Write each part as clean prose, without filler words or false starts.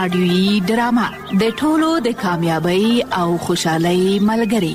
رادیویي ډرامه د ټولو د کامیابی او خوشحالۍ ملګری.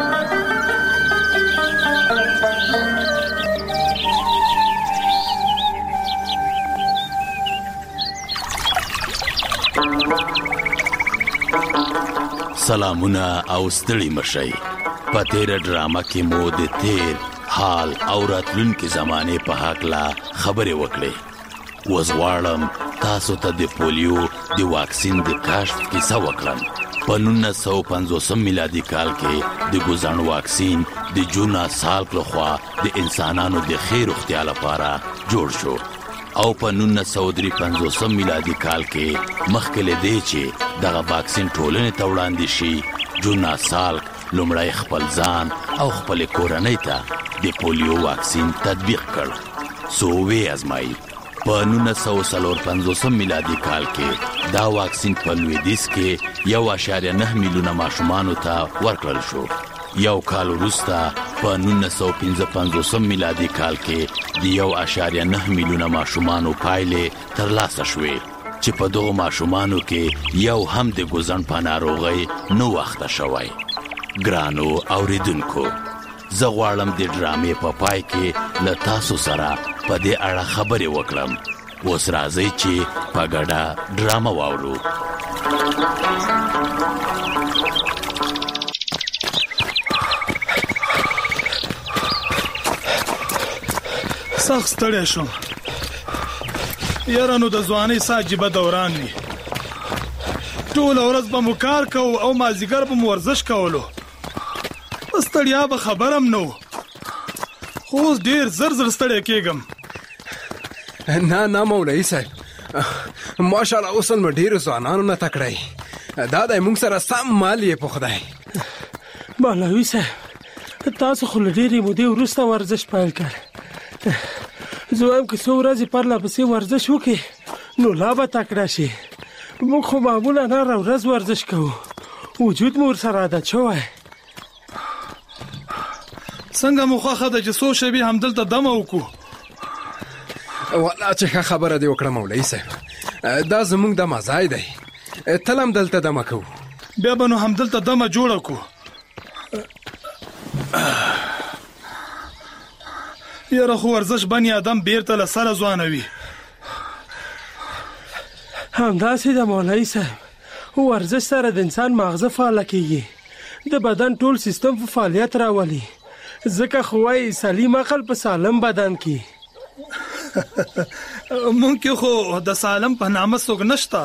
سلامونه او ستړي مشئ. په تیره ډرامه کې مو د تیر حال او راتلونکي زمانه په هکله خبرې وکړې. وزغواړم تاسو ته د پولیو د واکسین د کشف کیسه وکړم. په 1950 میلادي کال کې د ګوزن واکسین د جونا سالک لخوا د انسانانو د خیر اختیار لپاره جوړ شو او په 1953 میلادي کال کې مخکې له دې چې دغه واکسین ټولنې ته وړاندې شي، جونا سالک لومړی خپل ځان او خپل کورنۍ ته د پولیو واکسین تطبیق کړ. سووي ازمایي په 1950 میلادي کال کې دا واکسین په لویدیځ کې 1.9 میلیونه ماشومانو ته ورکړل شو. یو کال وروسته په 1955 میلادي کال کې د 1.9 میلیونه ماشومانو پایلې ترلاسه شوې چې په دغو ماشومانو کې یو هم د ګوزن په ناروغۍ نه وخته شوی. ګرانو اوریدونکو، زه غواړم د ډرامې په پای کې له تاسو سره په دې اړه خبرې وکړم. اوس راځئ چې په ګډه ډرامه واورو. سخت ستړی شوم یاره، نو د ځوانۍ څه عجیبه دوران وي. ټوله ورځ به مو کار کوو او مازدیګر به مو ورزش کولو، ستړیا به خبرم نه و. خو اوس ډېر زر ستړی کېږم. نه مولوي صاحب، ماشاءالله اوس نو ډېرو ځوانانو نه تکړی. دا دی موږ سره سم مال یې په خدای. مولوي صاحب، تاسو خو له ډېرې مودې وروسته ورزش پیل کړ. زه وایم که څو ورځې پرله پسې ورزش وکړې نو لا به تکړه شي. موږ خو معمولا هره ورځ ورزش کوو، وجود مو ورسره عادت شوی. څنګه مو خوښه ده چې څو شېبې همدلته دمه وکړو؟ والله چې ښه خبره دې وکړه مولوي صاحب، دا زموږ دمه ځای دی، تل هم دلته دمه کوو. بیا به نو همدلته دمه جوړه کړو. یاره خو ورزش بني آدم بیرته له سره ځوانوي. همداسې ده مولوي صاحب، ورزش سره د انسان ماغزه فعاله کېږي، د بدن ټول سیستم په فعالیت راولي. ځکه خو وایي سلیم عقل په سالم بدن کې. مونږ کې خو د سالم په نامه څوک نشته.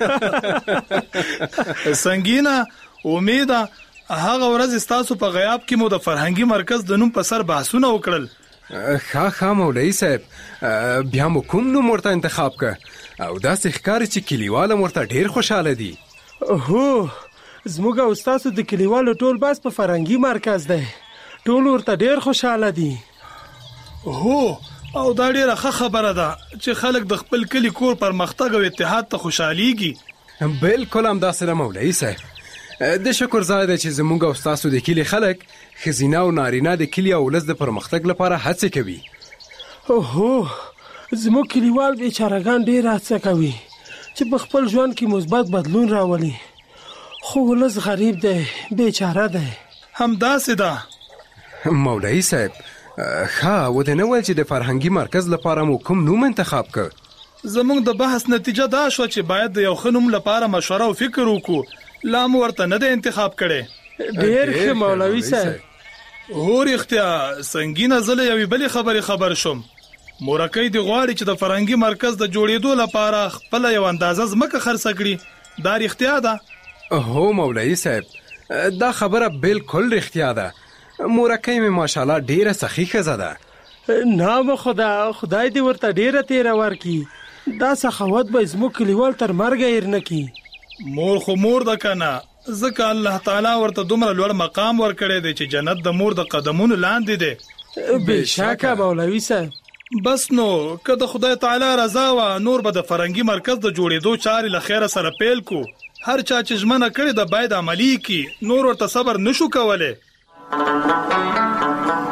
سنگینه امیده، هغه ورځ ستاسو په غیاب کې مو د فرهنګي مرکز د نوم په سر بحثونه وکړل. ښه مولوي صاحب، بیا مو کوم نوم ورته انتخاب که او داسې ښکاري چې کلیوال هم ورته ډېر خوشحاله دي. هو، زموږ او ستاسو د کلیوالو ټول بس په فرهنګي مرکز دی، ټول ورته ډېر خوشحاله دي. هو، او دا ډېره ښه خبره ده چې خلک د خپل کلي کور پرمختګ او اتحاد ته خوشحالیږي. بالکل همداسې ده مولوي صاحب. د شکر ځای دی چې زموږ او ستاسو د کلي خلک ښځینه او نارینه د کلي او ولس د پرمختګ لپاره هڅې کوي. هو، زموږ کلیوال بیچارهګان ډېر هڅه کوي چې په خپل ژوند کې مثبت بدلون راولي، خو ولس غریب دی، بیچاره دی. همداسې ده مولوي صاحب. ښه، و دې نه ویل چې د فرهنګي مرکز لپاره مو کوم نوم انتخاب کړ؟ زموږ د بحث نتیجه دا شوه چې باید د یو ښه نوم لپاره مشوره او فکر وکړو. لا مو ورته نه دی انتخاب کړی. ډېر ښه مولوي صاحب. هو رښتیا، سنګینه زه له یوې بلې خبرې خبر شوم. مورکۍ دې غواړي چې د فرهنګي مرکز د جوړېدو لپاره خپله یو اندازه ځمکه خرڅه کړي. دا رښتیا ده؟ هو مولوي صاحب، دا خبره بالکل رښتیا ده. مورکۍ مې ماشاءالله ډېره سخي ښځه ده. نام خدای دې ورته ډېره تیره ورکړي. دا سخاوت به زموږ کلیوال تر مرګه هېر نه کړي. مور خو مور ده که نه، ځکه الله تعالی ورته دومره لوړ مقام ورکړی دی چې جنت د مور د قدمونو لاندې دی. بېشکه مولوي صاحب. بس نو که د خدای تعالی رضا وه، نور به د فرهنګي مرکز د جوړېدو چارې له خیره سره پیل کو. هر چا چې ژمنه کړې ده باید عملي کړي، نور ورته صبر نشو کولی.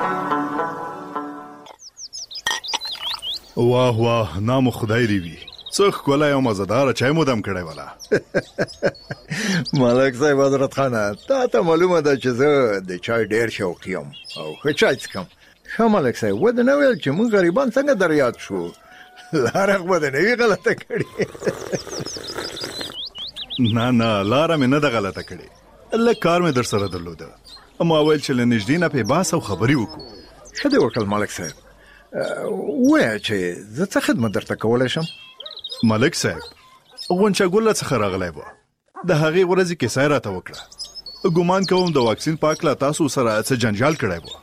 واه نام خدای دی وي، څه ښکلی او مزهداره چای مو دم کړی ولا. ملک صاحب حضرت خانه، تا ته معلومه ده چې زه د چای ډېر شوقي یم او ښه چای څښم. ښه ملک صاحب، ودې نه ویل چې موږ غریبان څنګه در یاد شو؟ لاره خو به دې نه وي غلطه کړې. نه لاره مې نه ده غلطه کړې، لږ کار مې در سره درلوده. ما ویل چې له نږدې نه پې بحث او خبرې وکړو. ښه دې وکړل ملک صاحب. ووایه چې زه څه خدمت درته کولی شم؟ ملک صاحب، غونچه ګله څخه راغلی و، د هغې ورځې کیسه یې راته وکړه. ګمان کوم د واکسین په هکله تاسو سره څه جنجال کړی و.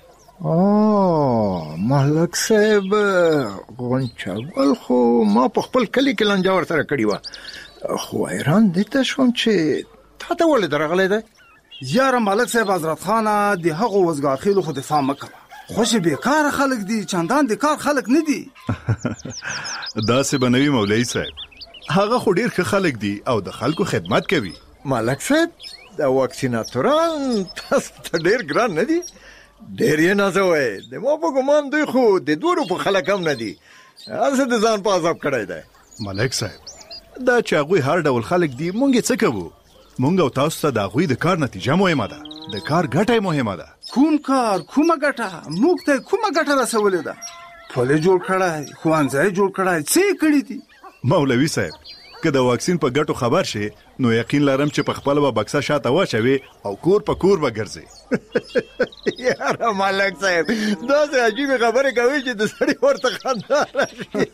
ملک صاحب، غونچه ګل خو ما په خپل کلي کې لانجه ورسره کړې وه، خو حیران دې ته شوم چې تا ته ولې درغلی دی؟ یاره ملک صاحب حضرت خانه، د هغو وزګارخېلو خو دفاع مه کوه. خوش بیکاره خلک دي، چندان د کار خلک نه دي. داسې به نه وي مولوي صاحب، هغه خو ډېر ښه خلک دي او د خلکو خدمت کوي. ملک صاحب، د واکسیناتوران تاسو ته ډېر ګران نه دي؟ ډېر یې نازوئ. د ما په ګمان دوی خو د 2 روپو خلک هم نه دي، هسې د ځان په عذاب کړی دی. ملک صاحب، دا چې هغوی هر ډول خلک دي، مونږ یې څه کوو؟ مونږ او تاسو ته د هغوی د کار نتیجه مهمه ده، د کار ګټه مهمه ده. کوم کار، کومه ګټه؟ موږ ته کومه ګټه رسولې ده؟ پل جوړ کړی، ښوونځی جوړ کړی، څه یې کړي دي؟ مولوي صاحب، که د واکسین په ګټو خبر شي نو یقین لرم چې په خپله به بکسه شاته واچوي او کور په کور به ګرځي. یاره ملک صاحب، داسې عجیبې خبرې کوي چې د سړي ورته خندا راشي.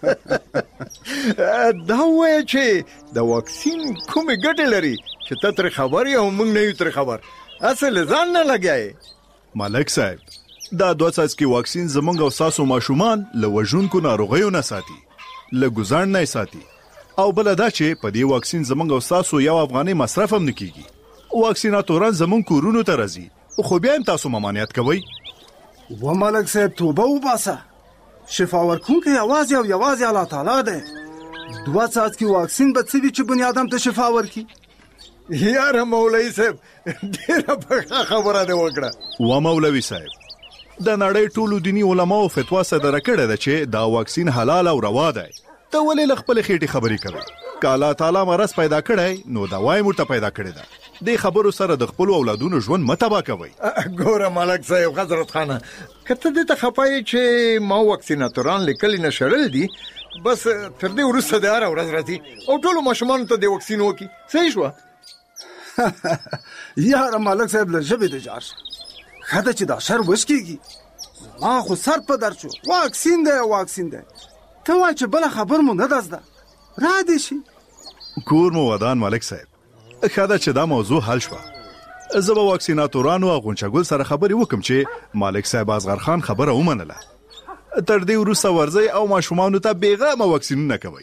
دا ووایه چې د واکسین کومې ګټې لري چې ته ترې خبر یې او موږ نه یو ترې خبر؟ اصل ځان نه لګیایې. ملک صاحب، دا 2 څاڅکي واکسین زمونږ او ستاسو ماشومان له وژونکو ناروغیو نه ساتي، له ګوزاڼ نه ساتي، او بله دا چې په دې واکسین زمونږ او ستاسو 1 افغانۍ مصرف هم نه کیږي. واکسیناتوران زمونږ کورونو ته راځي، خو بیا هم تاسو ممانعت کوئ. و ملک صاحب، توبه وباسه. شفا ورکوونکی یوازې او یوازې الله تعالی دی. 2 څاڅکي واکسین به څه وي چې بني ادم ته شفا ورکي؟ یاره مولوي صاحب، ډېره پخه خبره دې وکړه. و مولوي صاحب، د نړۍ ټولو دیني علماو فتوا صدره کړې ده چې دا واکسین حلال او روا دی. ته ولې له خپلې خېټې خبرې کوې؟ که الله تعالی مرض پیدا کړی نو دوا یې موږ ته پیدا کړې ده. دې خبرو سره د خپلو اولادونو ژوند مه تباه کوئ. ګوره ملک صاحب حضرت خانه، که ته دې ته خفه یې چې ما واکسیناتوران له کلي نه شړل دي، بس تر دې وروسته د هره ورځ راځي او ټولو ماشومانو ته د واکسین وکړي. صحیح شوه؟ یاره ملک صاحب، له ژبې د جار شه. ښه ده چې دا شر وشکېږي. ما خو سر په در شو، واکسین دی واکسین دی. ته وایه چې بله خبر مو نه ده زده، را دې شي. کور مو ودان ملک صاحب. ښه ده چې دا موضوع حل شوه. زه به واکسیناتورانو او غونچه ګل سره خبرې وکم چې ملک صاحب اصغر خان خبره ومنله. تر دې وروسته ورځئ او ماشومانو ته بېغمه واکسینونه کوئ.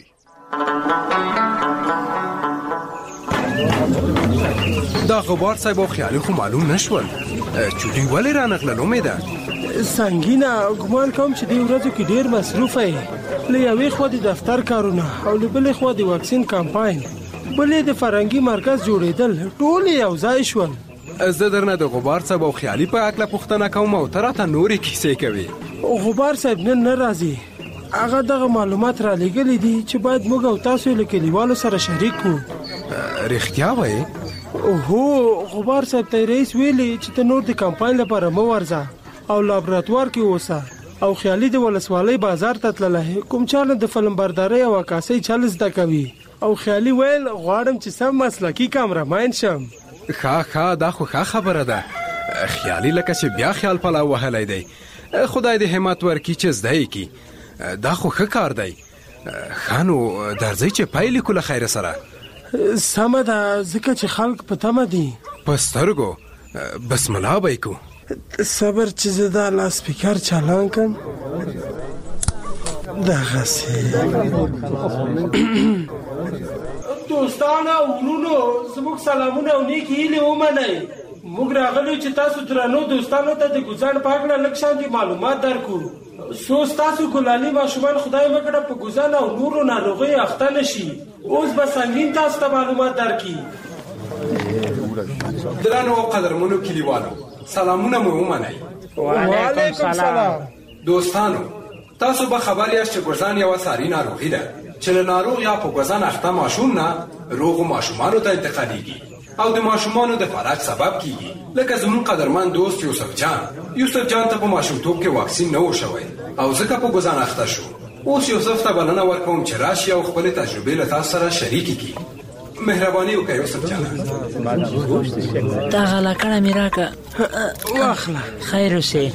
دا غبار صاحب او خیالي خو معلوم نشول، چوټي ولې رانغلل؟ امیده سنګینه، ګمان کوم چې دې ورځو کې ډېر مصروفه یې. له یوې خوا د دفتر کارونه او له بلې خوا د واکسین کمپاین، بلې د فرهنګي مرکز جوړېدل، ټول یو ځای شول. زه درنه د غبار صاحب او خیالي په هکله پوښتنه کوم او ته راته نورې کیسې کوې. غبار صاحب نن نه راځي. هغه دغه معلومات را لېږلي دي چې باید موږ او تاسو له کلیوالو سره شریک کړو. رښتیا وایې؟ هو، غبار صاحب ته رئیس ویلي چې ته نور د کمپاین لپاره مه ورځه او لابراتوار کې اوسه. او خیالي د ولسوالۍ بازار ته تللی، کوم چا نه د فلم بردارۍ او عکاسۍ چل زده کوي. او خیالي ویل غواړم چې سم مسلکي کامرمین شم. ښه، دا خو ښه خبره ده. خیالي لکه چې بیا خیال پلاو وهلی دی. خدای دې همت ورکړي چې زده یې کړي. دا خو ښه کار دی. ښه نو درځئ چې پیل کړو له خیره سره. سمه ده، ځکه چې خلک په تمه دي. په سترګو بسم الله به یې کوو. صبر چې زه دا لاسپیکر چالان کړم. دغسې دوستانو او ورونو، زموږ سلامونه او نیکې هیلې ومنئ. موږ راغلو چې تاسو درنو دوستانو ته د ګوزاڼ په هکله لږ شانتې معلومات درکړو. څو ستاسو ګلالي ماشومان خدای وکړه په ګوزاڼ او نورو ناروغیو اخته نه شي. اوس به سنګین تاسو ته معلومات درکړي. درنو او قدرمنو کلیوالو، سلامونه مو ومنئ. وعلیکم سلام. دوستانو، تاسو به خبر یاست چې ګوزاڼ یوه ساري ناروغي ده چې له ناروغ یا په ګوزن اخته ماشوم نه روغو ماشومانو ته انتقالیږي او د ماشومانو د فراق سبب کیږي. لکه زمون قدرمن دوست یوسف جان ته په ماشومتوب کې واکسین نه و شوی او ځکه په ګوزن اخته شو. اوس یوسف ته بلنه ورکوم چې راشي او خپل تجربې له تاسو سره شریکې کړي. مهرباني وکړئ یوسف جان. دا غلاکړه مې راکړه. واخله. خیر اوسې.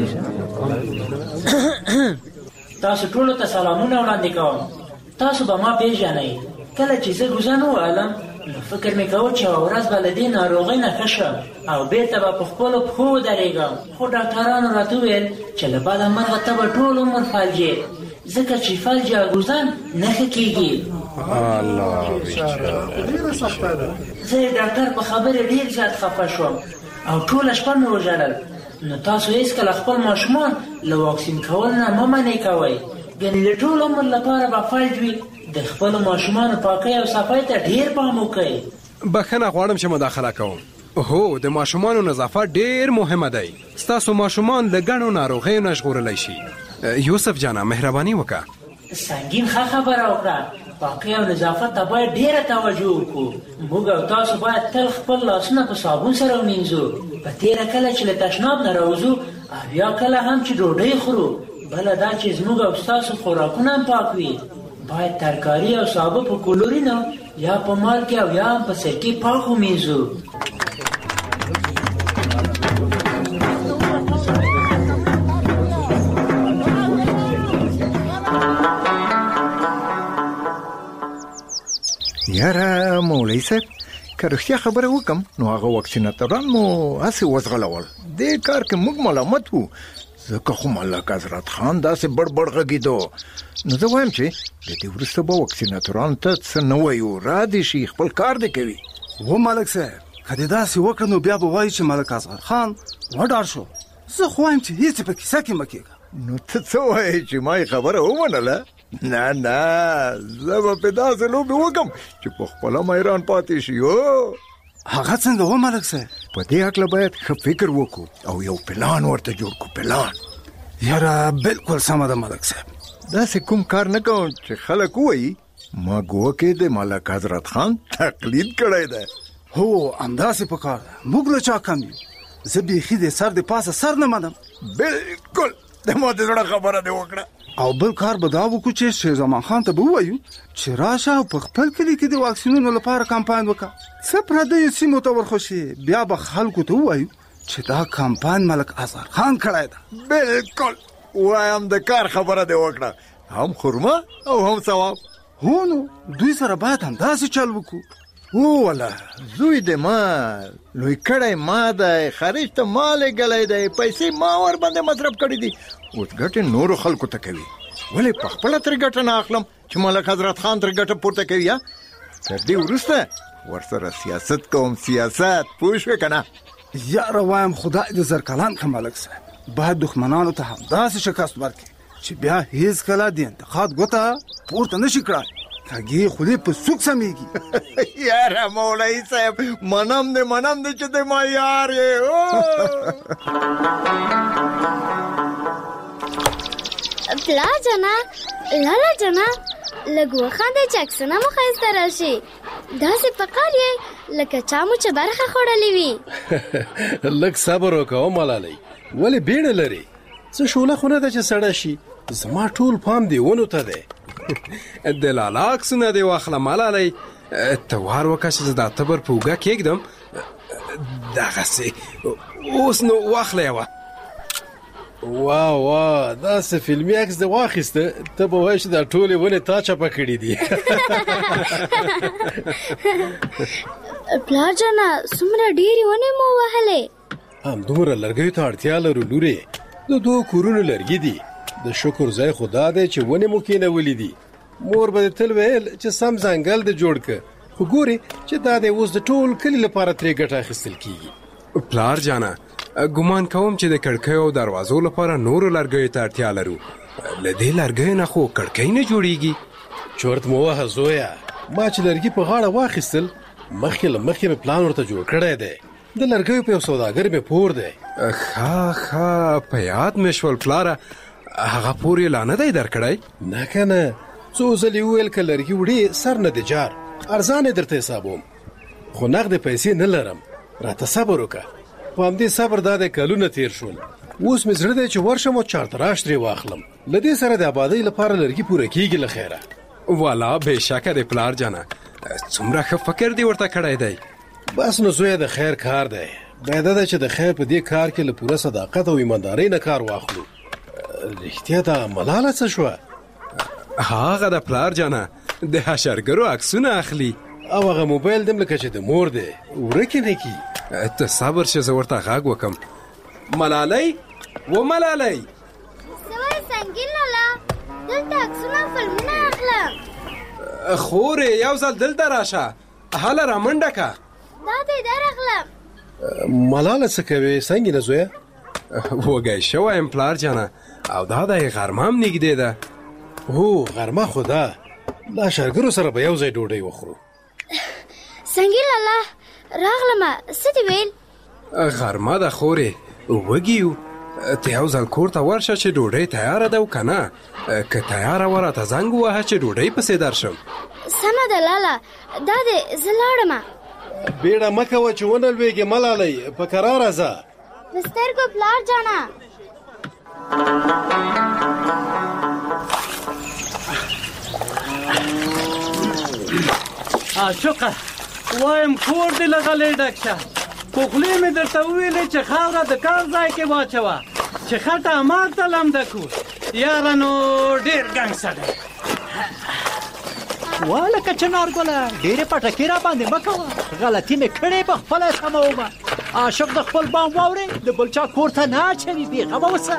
تاسو ټولو ته سلامونه وړاندې کوم. تاسو به ما پیژنئ. کله چې زه ګوزن ووهلم نو فکر مې کوه چې یوه ورځ به له دې ناروغۍ نه ښه شم او بېرته به په خپلو پښو ودرېږم. خو ډاکټرانو راته وویل چې له بده مرغه ته به ټول عمر فلجې، ځکه چې فلج یا ګوزن نه ښه کېږي. زه د ډاکټر په خبرې ډېر زیات خفه شوم او ټوله شپه مې وژړل. نو تاسو هېڅکله خپل ماشومان له واکسین کولو نه مه منې کوئ، ګنې د ټول عمر لپاره به فلج وي. د خپلو ماشومانو پاکۍ او صفای ته ډېر پام وکئ. بخښنه غواړم چې مداخله کوم. هو د ماشومانو نظافت ډېر مهمه دی. ستاسو ماشومان له ګڼو ناروغیو نه ژغورلی شي. یوسف جانه مهرباني وکړه. سنګین ښه خبره وکړه. پاکۍ او نظافت ته باید ډېره توجه وکړو. موږ او تاسو باید تل خپل لاسونه په صابون سره ومینځو. په تېره کله چې له تشناب نه راوځو او یا کله هم چې ډوډۍ خورو. بله دا چې زموږ او ستاسو خوراکونه هم پاک وي. باید ترکاري او سابه په کلورینو یا په مالګې او یا هم په سرکې پاک ومینځو. یاره مولوي صاحب که رښتیا خبره وکم نو هغه واکسیناتوران مو هسې وزغلول. دې کار کې موږ ملامت وو ځکه خو ملک حضرت خان داسې بړ غږېدو. نو زه وایم چې د دې وروسته به واکسیناتورانو ته څه نه وایو، را دې شي خپل کار دې کوي. و ملک صاحب که دې داسې وکړه نو بیا به وایي چې ملک اصغر خان وډار شو. زه خو وایم چې هېڅ په کیسه کې مه کېږه. نو ته څه وایې چې ما یې خبره ومنله؟ نه زه به پې داسې لوبې وکړم چې په خپله میران پاتې شي. هغه څنګه و ملک صاحب؟ په دې هکله باید ښه فکر وکړو او یو پلان ورته جوړ کړو. پلان یاره بالکل سمه ده ملک صاحب. داسې کوم کار نه کوم چې خلک ووایي ما ګوکې د ملک حضرت خان تقلید کړی دی. هو همداسې په کار ده. موږ له چا کم یو. زه بیخي د سر د پاسه سر نه منم. بالکل د ما د زړه خبره دې وکړه. او بل کار به دا وکړو چې شیر زمان خان ته به ووایو چې راشه او په خپل کلي کې د واکسینونو لپاره کمپاین وکړه. څه پردیو سیمو ته ورخوشي بیا به خلکو ته ووایو چې دا کمپاین ملک اصغر خان کړی ده. بالکل وایم د کار خبره دې وکړه. هم خرمه او هم ثواب. هو نو دوی سره باید همداسې چل وکړو. واله زوی د ما لوی کړی ما دی، خارج ته ما لېږلی دی، پیسې ما ور باندې مصرف کړي دي. اوس ګټې نورو خلکو ته کوي. ولې په خپله ترې ګټه نه اخلم چې ملک حضرت خان ترې ګټه پورته کوي؟ یا تر دې وروسته ورسره سیاست کوم. سیاست پوه شوې که نه؟ یاره وایم خدای دې زرکلان کړه ملک صاحب. باید دښمنانو ته همداسې شکست ورکړي چې بیا هېڅکله د انتقاد ګوته پورته نه شي کړای. کږې خولې په سوک سمیږي. یاره مولوي صاحب منم دې چې د ما یار یې. پلا جنا لالا جنا لږ وخانده چې عکسونه مو ښایسته راشي. داسې پکار یې لکه چا مو چې برخه خوړلې وي. لږ صبر وکړه ملالۍ، ولې بیړه لري؟ څه شوله خو نه ده چې سړه شي. زما ټول پام دې ونو ته دی. د لالا عکسونه دې واخله ملالۍ. ته وار وکړه چې دا تبر په اوږه کېږدم. دغسې اوس نو واخله یوه. وا داسې فلمي عکس دې واخیسته ته به وایې چې دا ټولې ونې تا چپه کړي دي. پلار جانه څومره ډېرې ونې مو وهلې. همدومره لرګیو ته اړتیا لرو لورې. د 2 کورونو لرګي دي. د شکر ځای خو دا دی چې ونې مو کېنولې دي. مور به تل ویل چې سم ځنګل دې جوړ که، خو ګورې چې دا دی اوس د ټول کلي لپاره ترې ګټه اخیستل کېږي. پلار جانه ګمان کوم چې د کړکیو او دروازو لپاره نورو لرګیو ته اړتیا لرو. له دې لرګیو نه خو کړکۍ نه جوړیږي. چورت مو وهه زویه. ما چې لرګي په غاړه واخیستل مخکې له مخکې مې پلان ورته جوړ کړی دی. د لرګیو په یو سوداګر مې پور دی. ښه په یاد مې شول پلاره. هغه پور یې لا نه دی درکړی؟ نه که نه څو ځلې وویل که لرګي وړې سر نه د جار ارزانې درته حسابوم خو نغدې پیسې نه لرم راته صبر وکړه په همدې صبر دا د کلونه تیر شول اوس مې زړه دی چې ورشم او چارتراش ترې واخلم له دې سره د آبادۍ لپاره لرګي پوره کېږي له خیره والا بېشکه د پلار جانه څومره ښه فکر دې ورته کړی دی بس نو زویه د خیر کار دی باید ده چې د خیر په دې کار کې له پوره صداقت او ایماندارۍ نه کار واخلو رښتیا دا ملاله څه شوه هغه د پلار جانه د حشرګرو عکسونه اخلي او هغه موبایل دم لکه چې د مور دی ورکې نه کی ته صبر شه زه ورته غږ وکم ملالۍ و ملالۍ سوای سنگین لالا دلته عکسونه فلمونه اخلم خورې یو ځل دلته راشه هله رامنډه که دا دی در اخلم ملاله څه کوې څنګه نه زویه وږی شوی یم پلار جانه او دا د غرمه هم نږدې ده هو غرمه خو ده له شرګرو سره به یو ځای ډوډۍ وخورو سنگین لالا راغلمه څه دې ویل غرمه ده خورې وږي یو ته یو ځل کور ته ورشه چې ډوډۍ تیاره ده او که نه که تیاره وه راته زنګ ووهه چې ډوډۍ پسې درشم سمه ده لالا دا دی زه لاړمه بیړه مه کوه چې ونه لوېږې ملالۍ په کراره ځه د سترګو پلار جانه عاشقه وایم کور دې له غلې ډک شه خو خولې مې درته وویلې چې خاوره د کار ځای کې واچوه چې خټه ماته لمده کړو یاره نو ډېر ګنګ سړی والکه چنارګله ډېرې پټکې را باندې مه کوه غلطي مې کړې په خپله سمومه عاشق د خپل بام واورې د بل چا کور ته نه اچوي بېغمه اوسه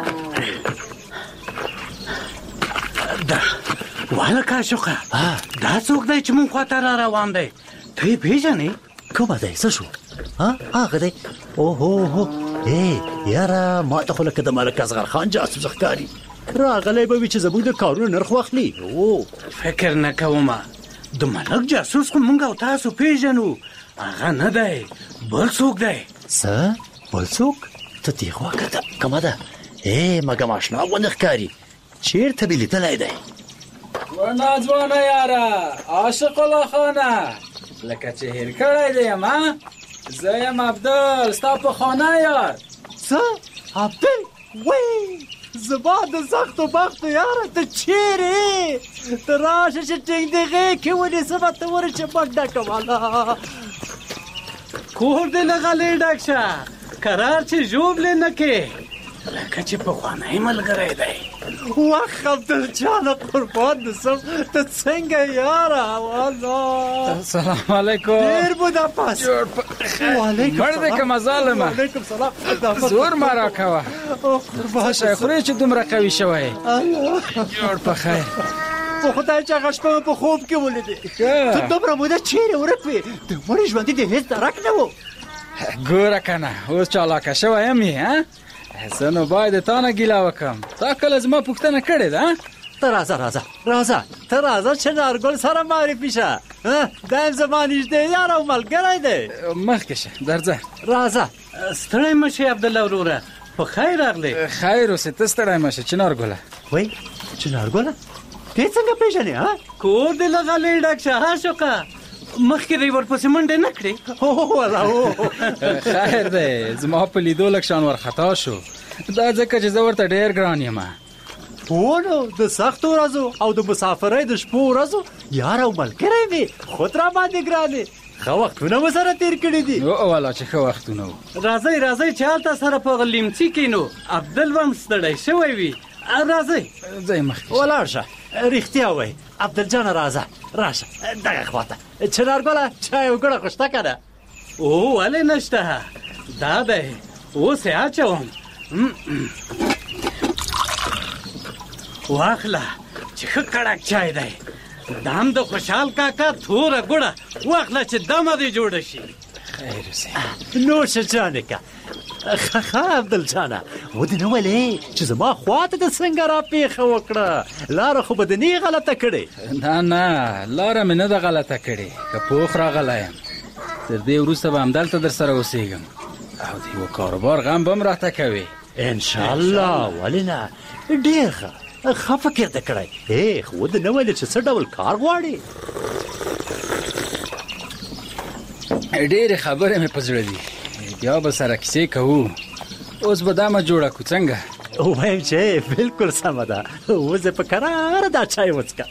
والکه عاشقه دا څوک دی چې مونږ خواته را روان دی ته یې پېژنې کومه دی څه شو هغه دی اوهو یاره ما ته خو لکه د ملک اصغر خان جاسوس ښکاري راغلی به وي چې زموږ د کارونو نرخ واخلي فکر نه کومه د ملک جاسوس خو مونږ او تاسو پېژنو هغه نه دی بل څوک دی څه بل څوک ته دې خوا کړه کومه ده مګم اشنا غوندې ښکاري چېرته مې لیدلی دی ورنا ځوانه یاره عاشق الله خانه لکه چې هیر کړی دی یم زه یم عبدل ستا په خانه یار څه عبدل وی زما د سختو بختو یاره ته چیرې ته راشه چې ټینګ دې غېږ کې ونیسمه ته ورشه منډه کوله کور دې له غلې ډک شه کرار چې ژوبلې نه کې لکه چې پخوانی ملګری دی وخ عبدل جانه قربان دې سم ته څنګه یاره والله السلام علیکم ډېر بودا پاس وعلیکم مړ دې که مظالمه وعلیکم سلام زور مه راکوه څه شی خورې چې دومره قوي شوی جوړ په خیر په خدای چې هغه شپه په خوب کې ولیدې ته دومره موده چیرې ورک وې د مړي ژوندي دې هېڅ درک نه و ګوره که نه اوس چالاکه شوی یم یې زه نو باید تا نه ګیله وکړم تا کله زما پوښتنه کړې ده ته راځه ته راځه چې نارګل سره معرفي شه دا یم زما نږدې یار او ملګری دی مخکې شه درځه راځه ستړی مه شې عبدالله وروره په خیر راغلی خیر اوسې ته ستړی مه شه چنارګله وایي چنارګله دې څنګه پېژنې کور دې له غلې ډک شه عاشقه مخکې دی ورپسې منډې نه کړې خیر دی زما په لیدو لږ شان ورخطا شو دا ځکه چې زه ورته ډېر ګران یم نو د سختو ورځو او د مسافرۍ د شپو ورځو یار او ملګری مې خود را باندې ګرانې ښه وختونه مو سره تېر کړي دي والا چې ښه وختونه وو راځئ چې هلته سره په لیمڅي کښېنو عبدل به هم ستړی شوی وي راځئ ځئ مخکې ولاړ شه رښتیا وایي عبدل جانه راځه راشه دغه خواته چنارګله چای وګړه خو شته که نه ولې نشته دا دی اوس یې اچوم واخله چې ښه کړک چای دی دا هم د خوشحال کاکا توره ګوړه واخله چې دمه دې جوړه شي خیر اوسې نوشه جانې که ښه عبدل جانه ودې نه ولې چې زما خواته د څنګه را پیښه وکړه لاره خو به د نه غلطه کړې نه لاره مې نه ده غلطه کړې که پوخ راغلی یم تر دې وروسته به همدلته در سره اوسېږم او د یوه کاروبار غم به هم راته کوې انشاءالله ولې نه ډېر ښه ښه فکر دې کړی. خو د نه ویل چې څه ډول کار غواړي. ډېرې خبرې مې په زړه دي، بیا به سره کیسې کوو. اوس به دا مه جوړه کړو څنګه؟ وایم چې بالکل سمه ده. اوس په کراره دا چای وڅښه.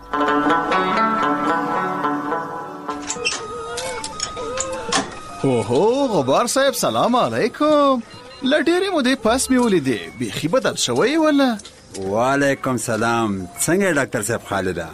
اوهو غبار صاحب سلام علیکم. له ډېرې مودې پس مې ولیدې، بیخي بدل شوی ولا؟ وعلیکم سلام. څنګه ډاکټر صاحب خالده؟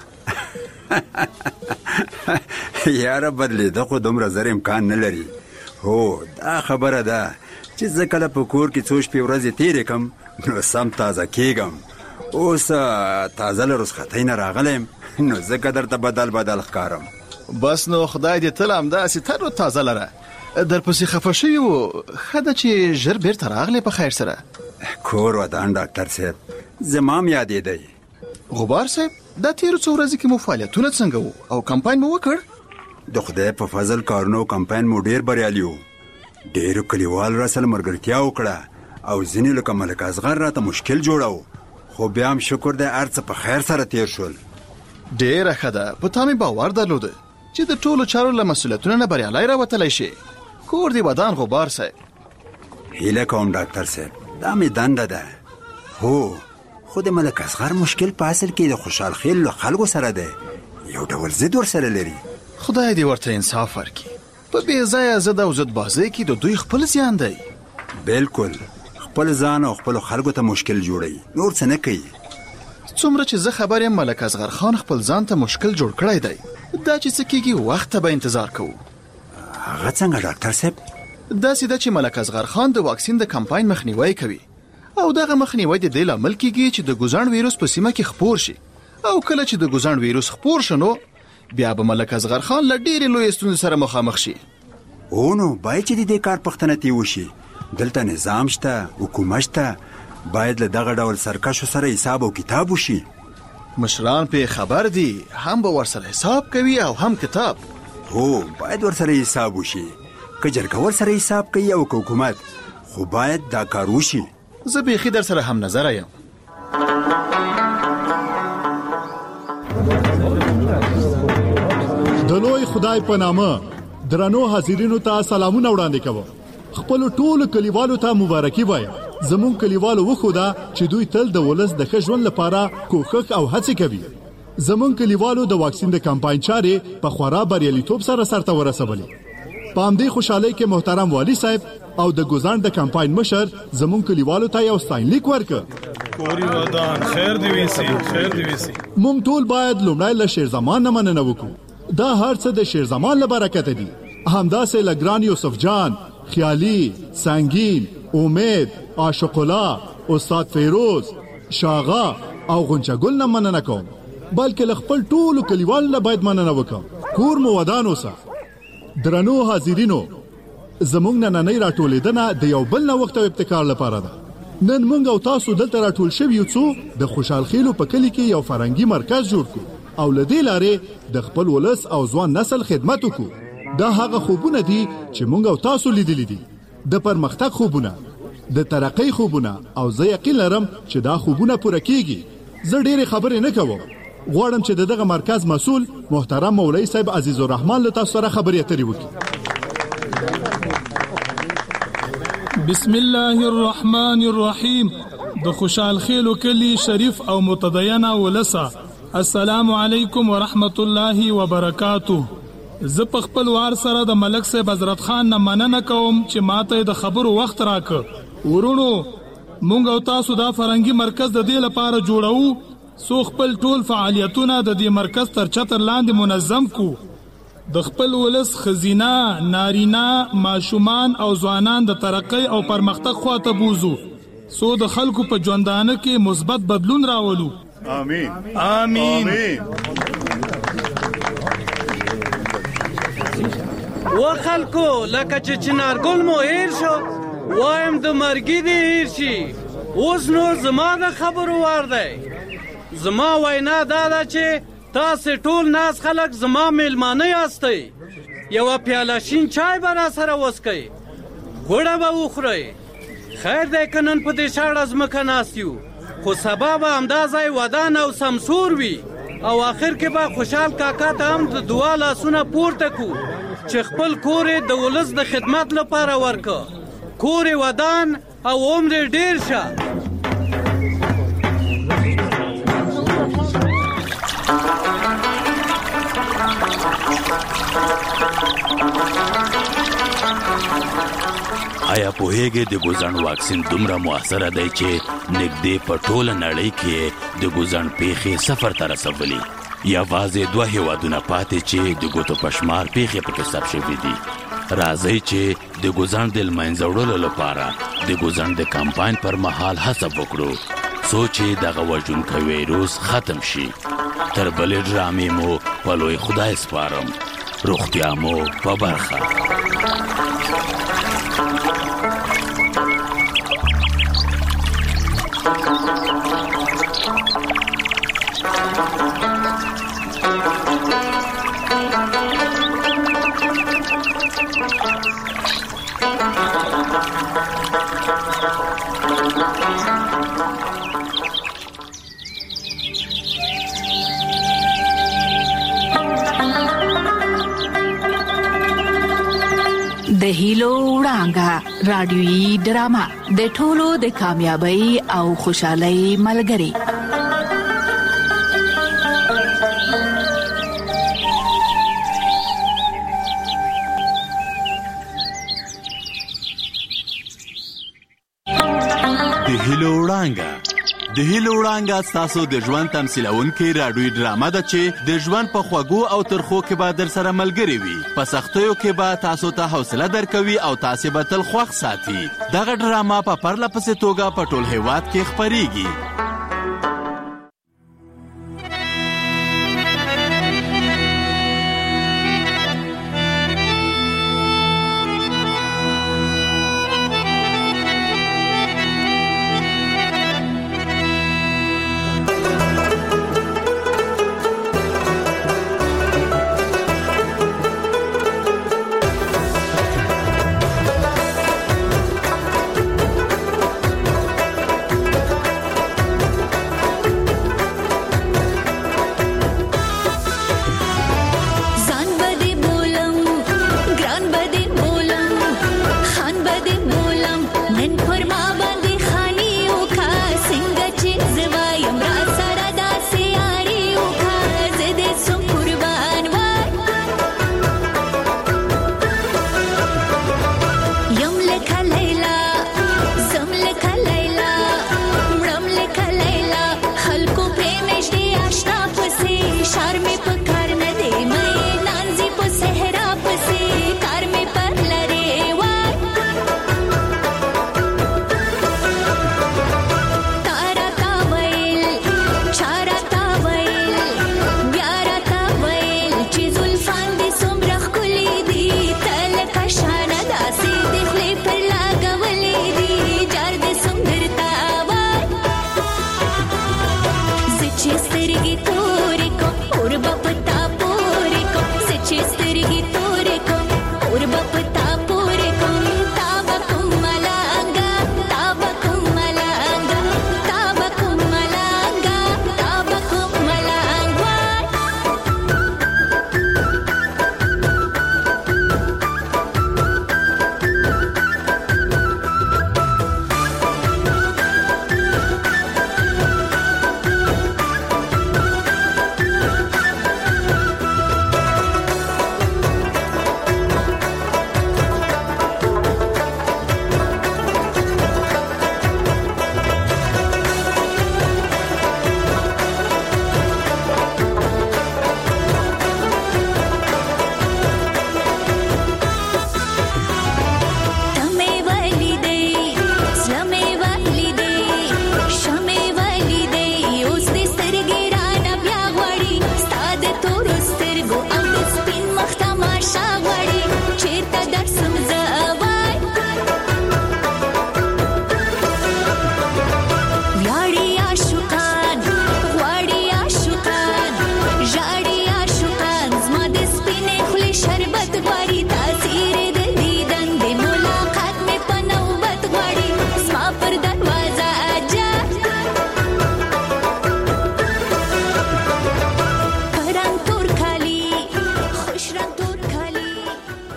یاره بدلېده خو دومره زر امکان نه لري. هو دا خبره ده چې زه کله په کور کې څو شپې ورځې تېرې کړم نو سم تازه کېږم. اوس تازه له رخصتۍ نه راغلی نو ځکه درته بدل ښکارم. بس نو خدای دې تل همداسې تر تازه لره. درپسې خفه شوي وو، ښه ده چې ژر بیرته راغلی په خیر سره. کور ودان ډاکټر صاحب، زما م یادېدی. غبار صاحب دا تېرو څو ورځې کې مو فعالیتونه څنګه وو او کمپاین مو وکړ؟ د خدای په فضل کارونو کمپاین مو ډېر بریالي وو. ډېرو کلیوال راسره ملګرتیا وکړه او ځینې لکه ملک اصغر راته مشکل جوړاو، خو بیا هم شکر دی هر څه په خیر سره تېر شول. ډېره ښه ده. په تا مې باور درلوده چې د ټولو چارو له مسؤلیتونو نه بریالی راوتلی شي. کور دې ودان غبار صاحب. هیله کوم ډاکټر صاحب، دا مې دنده ده. هو خو د ملک اصغر مشکل په اصل کې د خوشحال خیل له خلکو سره دی، یو ډول ضد ورسره لري. خدای دې ورته انصاف ورکړي. په بې ځایه ضد او ضد بازۍ کې د دوی خپل زیان دی. بالکل خپل ځان او خپل خلکو ته مشکل جوړوي، نور څه نه کوي. څومره چې زه خبر یم ملک اصغر خان خپل ځان ته مشکل جوړ کړی دی. دا چې څه کېږي وخت ته به انتظار کوو. هغه څنګه ډاکټر صاحب؟ داسې ده چې ملک اصغر خان د واکسین د کمپاین مخنیوی کوي او دغه مخنیوی د دې لامل کېږي چې د ګوزڼ ویروس په سیمه کې خپور شي، او کله چې د ګوزڼ ویروس خپور شنو بیا به ملک اصغر خان له ډېرې لویې ستونزې سره مخامخ شي. نو باید چې د دې کار پوښتنه ترې وشي. دلته نظام شته، حکومت شته، باید له دغه ډول سرکشو سره حساب او کتاب وشي. مشران په خبر دي، هم به ورسره حساب کوي او هم کتاب. هو باید ورسره حساب وشي. که جرګه ورسره حساب کوي او که حکومت، خو باید دا کار وشي. زه بیخي در سره هم نظره یم. د لوی خدای په نامه درنو حاضرینو ته سلامونه وړاندې کوم. خپل ټولو کلیوالو ته مبارکي وایم. زمون کلیوالو وخوده چې دوی تل د ولس د ښه ژوند لپاره کوښښ او هڅې کوي. زمون کلیوالو د واکسین د کمپاین چارې په خورا بریالیتوب سره سرته ورسولې. په همدې خوشحالۍ کې محترم والی صاحب او د ګوزڼ د کمپاین مشر زمون کلیوالو ته یو ستاینلیک ورکړ. کوري ودان خیر دی ویسي، خیر دی ویسي. موږ ټول باید لومړی له شیرزمان نه مننه وکړو. دا هر څه د شیرزمان له برکته دي. همداسې له ګران یوسف جان، خیالي، سنگین، امید، عاشق الله، استاد فیروز، شاغا او غنچګل نه مننه کوم، بلکې له خپل ټولو کلیوالو نه باید مننه وکړم. کور مو ودان اوسه. درنو حاضرینو، زموږ نننۍ راټولېدنه د یو بل نوښت او ابتکار لپاره ده. نن موږ او تاسو دلته راټول شوي یو څو د خوشحال خیلو په کلي کې یو فرهنګي مرکز جوړ کړو او له دې لارې د خپل ولس او ځوان نسل خدمت وکړو. دا هغه خوبونه دي چې موږ او تاسو لیدلي دي، د پرمختګ خوبونه، د ترقۍ خوبونه، او زه یقین لرم چې دا خوبونه پوره کیږي. زه ډېرې خبرې نه کوم، غواړم چې دغه مرکز مسؤل محترم مولوي صاحب عزیز الرحمن له تاسو سره خبرې اترې وکړي. بسم الله الرحمن الرحیم. د خوشحال خیلو کلی شریف او متدینه ولسه، السلام علیکم ورحمت الله وبرکاته. زه په خپل وار سره د ملک صاحب حضرت خان نه مننه کوم چې ماته د خبرو وخت راکړ. ورونو، مونږ او تاسو دا فرهنګي مرکز د دې لپاره جوړو څو خپل ټول فعالیتونه د دې مرکز تر چتر لاندې منظم کو. د خپل ولس خزینه، نارینه، ماشومان او ځوانان د ترقۍ او پرمختګ خواته بوزو څو د خلکو په ژوندانه کې مثبت بدلون راولو. آمین آمین. و خلکو لکه چې چنارګل مو هیر شو، وایم د مرګي دې هیر شي. اوس نو زما د خبرو وار دی. زما وینا دا ده چې تاسې ټول ناس خلک زما میلمانه یاستئ. یوه پیاله شین چای به راسره وڅښئ، ګوړه به وخورئ. خیر دی که نن په دې شاړه ځمکه ناست یو، خو سبا به همدا ځای ودان او سمسور وي او آخر کې به خوشحال کاکا ته هم د دعا لاسونه پورته کو چې خپل کور یې د ولس د خدمت لپاره ورکه. کور یې ودان او عمر یې ډېر شه. آیا پوهیږئ د ګوزڼ واکسین دومره مؤثره دی چې نږدې په ټوله نړۍ کې د ګوزڼ پیښې صفر ته رسولي. یوازې 2 هیوادونه پاتې چې د ګوتو په شمار پیښې پکې ثبت شوي دي. راځئ چې د ګوزڼ د له منځه وړلو لپاره د ګوزڼ د کمپاین پر مهال هڅه وکړو څو چې دغه وژونکی ویروس ختم شي. تر بلې ډرامې مو په لوی خدای سپارم. روغتیا مو په برخه. د هیلو وړانګه رادیويي ډرامه د ټولو د کامیابی او خوشحالۍ ملګری. د هیلو وړانګه ستاسو د ژوند تمثیلونکې رادیويي ډرامه ده چې د ژوند په خوږو او ترخو کې به در سره ملګري وي. په سختیو کې به تاسو ته حوصله درکوي او تاسو به تل خوښ ساتي. دغه ډرامه په پرله پسې توګه په ټول هیواد کې خپریږي.